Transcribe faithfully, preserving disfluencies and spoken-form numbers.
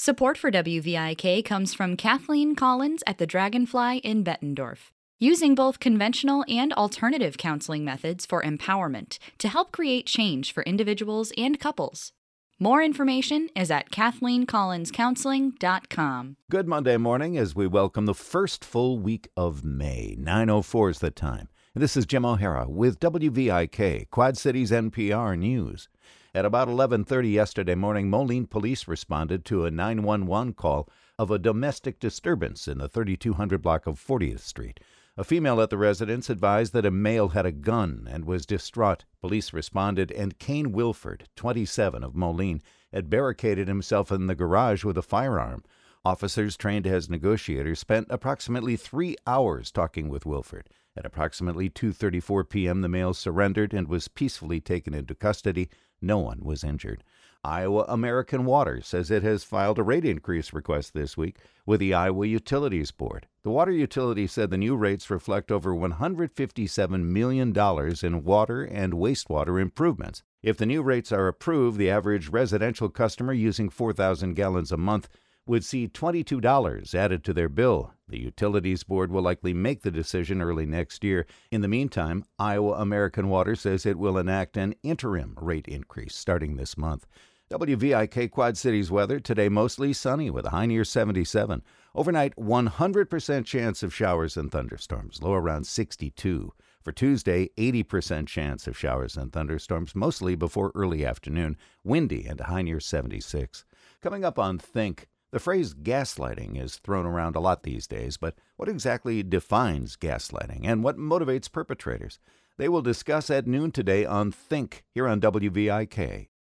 Support for W V I K comes from Kathleen Collins at the Dragonfly in Bettendorf, using both conventional and alternative counseling methods for empowerment to help create change for individuals and couples. More information is at kathleen collins counseling dot com. Good Monday morning as we welcome the first full week of May. nine oh four is the time. This is Jim O'Hara with W V I K, Quad Cities N P R News. At about eleven thirty yesterday morning, Moline police responded to a nine one one call of a domestic disturbance in the thirty-two hundred block of fortieth Street. A female at the residence advised that a male had a gun and was distraught. Police responded, and Kane Wilford, twenty-seven, of Moline, had barricaded himself in the garage with a firearm. Officers trained as negotiators spent approximately three hours talking with Wilford. At approximately two thirty-four p.m., the male surrendered and was peacefully taken into custody. No one was injured. Iowa American Water says it has filed a rate increase request this week with the Iowa Utilities Board. The water utility said the new rates reflect over one hundred fifty-seven million dollars in water and wastewater improvements. If the new rates are approved, the average residential customer using four thousand gallons a month would see twenty-two dollars added to their bill. The Utilities Board will likely make the decision early next year. In the meantime, Iowa American Water says it will enact an interim rate increase starting this month. W V I K Quad Cities weather today mostly sunny with a high near seventy-seven. Overnight, one hundred percent chance of showers and thunderstorms, low around sixty-two. For Tuesday, eighty percent chance of showers and thunderstorms, mostly before early afternoon. Windy and a high near seventy-six. Coming up on Think, the phrase gaslighting is thrown around a lot these days, but what exactly defines gaslighting and what motivates perpetrators? They will discuss at noon today on Think here on W V I K.